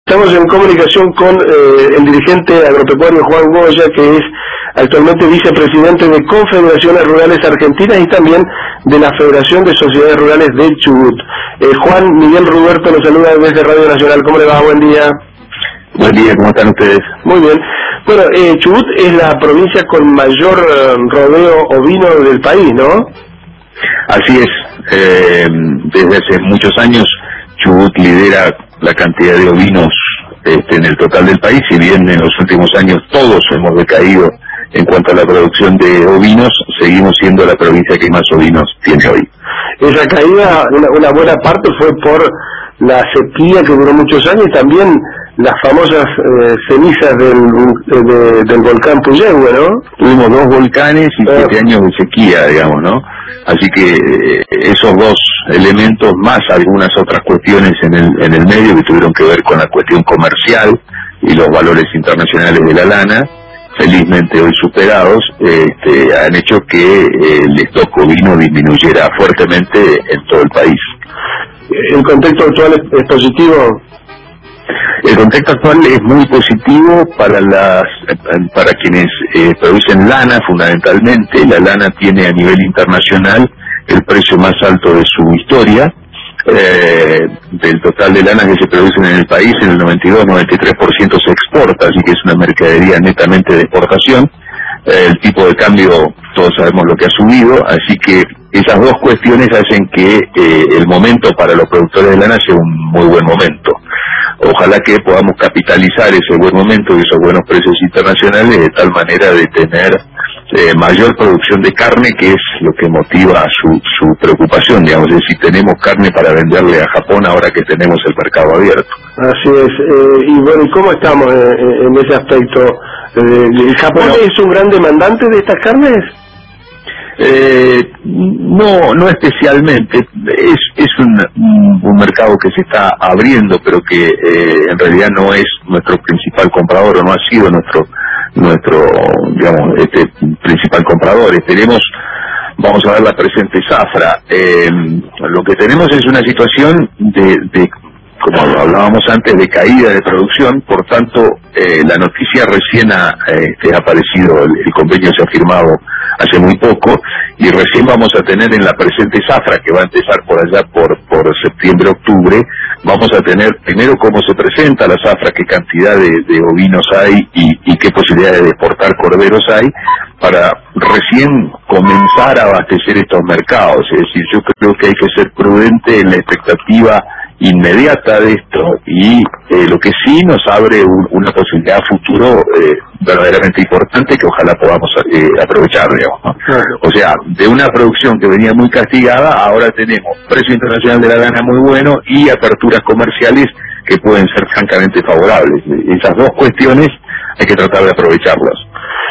Estamos en comunicación con el dirigente agropecuario Juan Goya, que es actualmente vicepresidente de Confederaciones Rurales Argentinas y también de la Federación de Sociedades Rurales del Chubut. Juan Miguel Ruberto nos saluda desde Radio Nacional. ¿Cómo le va? Buen día. Buen día, ¿cómo están ustedes? Muy bien. Bueno, Chubut es la provincia con mayor rodeo ovino del país, ¿no? Así es. Desde hace muchos años Chubut lidera la cantidad de ovinos en el total del país, si bien en los últimos años todos hemos decaído en cuanto a la producción de ovinos, seguimos siendo la provincia que más ovinos tiene hoy. Esa caída, una buena parte fue por la sequía que duró muchos años y también las famosas cenizas del volcán Puyehue, ¿no? Tuvimos 2 volcanes y 7 años de sequía, digamos, ¿no? Así que esos 2 elementos más algunas otras cuestiones en el medio que tuvieron que ver con la cuestión comercial y los valores internacionales de la lana, felizmente hoy superados, han hecho que el stock ovino disminuyera fuertemente en todo el país. ¿El contexto actual es positivo? El contexto actual es muy positivo para quienes producen lana, fundamentalmente. La lana tiene a nivel internacional el precio más alto de su historia. Del total de lana que se producen en el país, en el 92-93% se exporta, así que es una mercadería netamente de exportación. El tipo de cambio, todos sabemos lo que ha subido, así que esas 2 cuestiones hacen que el momento para los productores de lana sea un muy buen momento. Ojalá que podamos capitalizar ese buen momento y esos buenos precios internacionales de tal manera de tener mayor producción de carne, que es lo que motiva su preocupación, digamos, es decir, tenemos carne para venderle a Japón ahora que tenemos el mercado abierto. Así es, y bueno, ¿y cómo estamos en ese aspecto? ¿Japón es un gran demandante de estas carnes? No especialmente. Es un mercado que se está abriendo, pero que en realidad no es nuestro principal comprador, o no ha sido nuestro digamos, principal comprador. Vamos a ver la presente zafra. Lo que tenemos es una situación de como hablábamos antes, de caída de producción. Por tanto, la noticia recién ha aparecido, el convenio se ha firmado hace muy poco, y recién vamos a tener en la presente zafra, que va a empezar por allá por septiembre-octubre, vamos a tener primero cómo se presenta la zafra, qué cantidad de ovinos hay y qué posibilidades de exportar corderos hay, para recién comenzar a abastecer estos mercados. Es decir, yo creo que hay que ser prudente en la expectativa inmediata de esto, y lo que sí nos abre una posibilidad a futuro verdaderamente importante, que ojalá podamos aprovechar, digamos, ¿no? O sea, de una producción que venía muy castigada, ahora tenemos precio internacional de la lana muy bueno y aperturas comerciales que pueden ser francamente favorables. Esas 2 cuestiones hay que tratar de aprovecharlas.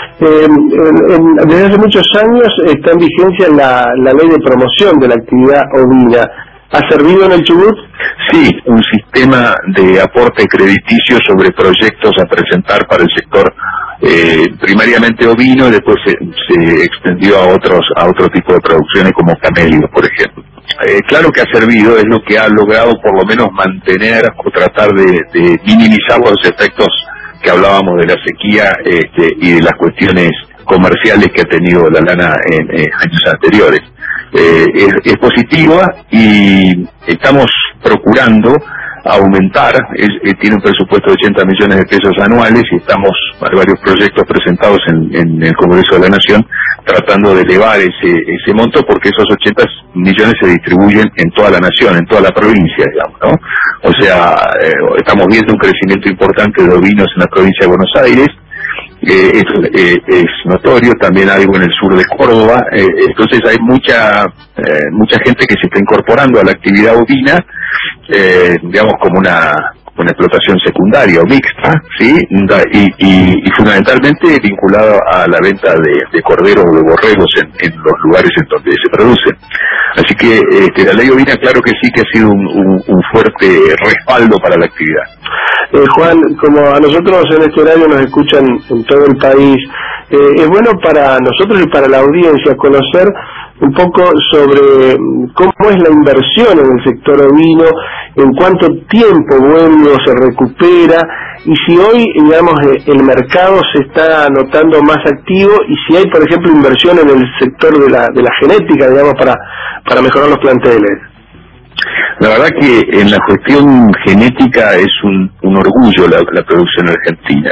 Desde hace muchos años está en vigencia la ley de promoción de la actividad ovina. ¿Ha servido en el Chubut? Sí, un sistema de aporte crediticio sobre proyectos a presentar para el sector primariamente ovino, y después se extendió a otro tipo de producciones como camello, por ejemplo. Claro que ha servido, es lo que ha logrado por lo menos mantener o tratar de minimizar los efectos que hablábamos de la sequía y de las cuestiones comerciales que ha tenido la lana en años anteriores. Es positiva, y estamos procurando aumentar, tiene un presupuesto de 80 millones de pesos anuales, y hay varios proyectos presentados en el Congreso de la Nación tratando de elevar ese monto, porque esos 80 millones se distribuyen en toda la nación, en toda la provincia, digamos, ¿no? O sea, estamos viendo un crecimiento importante de ovinos en la provincia de Buenos Aires. Es notorio, también algo en el sur de Córdoba, entonces hay mucha gente que se está incorporando a la actividad ovina, digamos como una explotación secundaria o mixta, ¿sí? Y fundamentalmente vinculado a la venta de corderos o de borregos en los lugares en donde se producen. Así que la ley ovina, claro que sí que ha sido un fuerte respaldo para la actividad. Juan, como a nosotros en este horario nos escuchan en todo el país, es bueno para nosotros y para la audiencia conocer un poco sobre cómo es la inversión en el sector ovino, en cuánto tiempo vuelve o se recupera, y si hoy, digamos, el mercado se está notando más activo, y si hay, por ejemplo, inversión en el sector de la genética, digamos, para mejorar los planteles. La verdad que en la cuestión genética es un orgullo la producción argentina.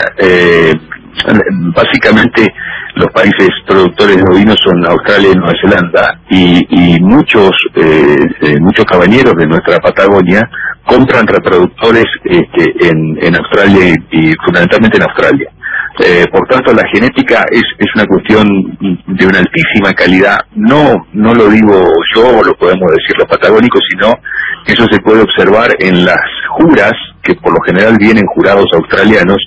Básicamente los países productores de ovinos son Australia y Nueva Zelanda, y muchos cabañeros de nuestra Patagonia compran reproductores en Australia y fundamentalmente en Australia. Por tanto, la genética es una cuestión de una altísima calidad. No lo digo yo o lo podemos decir los patagónicos, sino eso se puede observar en las juras, que por lo general vienen jurados australianos,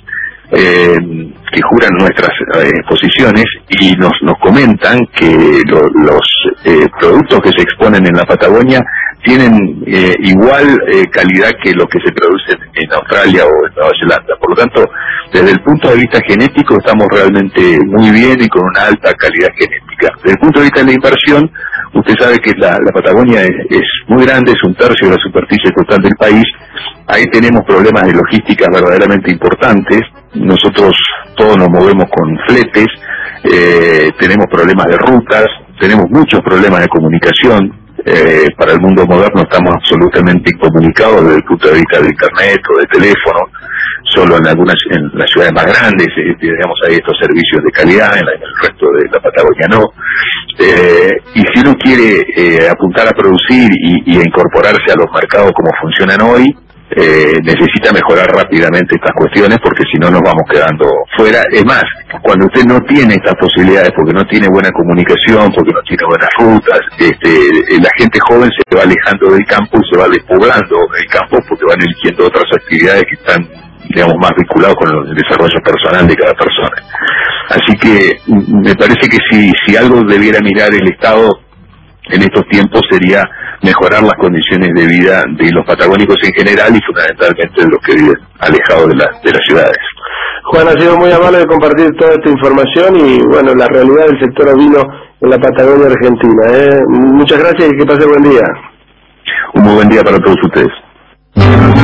que juran nuestras exposiciones, y nos comentan que los productos que se exponen en la Patagonia tienen igual calidad que los que se producen en Australia o en Nueva Zelanda. Por lo tanto, desde el punto de vista genético estamos realmente muy bien y con una alta calidad genética. Desde el punto de vista de la inversión, usted sabe que la Patagonia es muy grande, es un tercio de la superficie total del país. Ahí tenemos problemas de logística verdaderamente importantes. Nosotros todos nos movemos con fletes, tenemos problemas de rutas, tenemos muchos problemas de comunicación. Para el mundo moderno estamos absolutamente incomunicados desde el punto de vista de internet o de teléfono. Solo en las ciudades más grandes, digamos, hay estos servicios de calidad, en el resto de la Patagonia no. Y si uno quiere apuntar a producir y a incorporarse a los mercados como funcionan hoy, necesita mejorar rápidamente estas cuestiones, porque si no nos vamos quedando fuera. Es más, cuando usted no tiene estas posibilidades, porque no tiene buena comunicación, porque no tiene buenas rutas, la gente joven se va alejando del campo y se va despoblando el campo, porque van eligiendo otras actividades que están, digamos, más vinculados con el desarrollo personal de cada persona. Así que me parece que si algo debiera mirar el Estado en estos tiempos sería mejorar las condiciones de vida de los patagónicos en general y fundamentalmente de los que viven alejados de las ciudades. Juan, ha sido muy amable de compartir toda esta información y, bueno, la realidad del sector ovino en la Patagonia Argentina. Muchas gracias y que pase buen día. Un muy buen día para todos ustedes.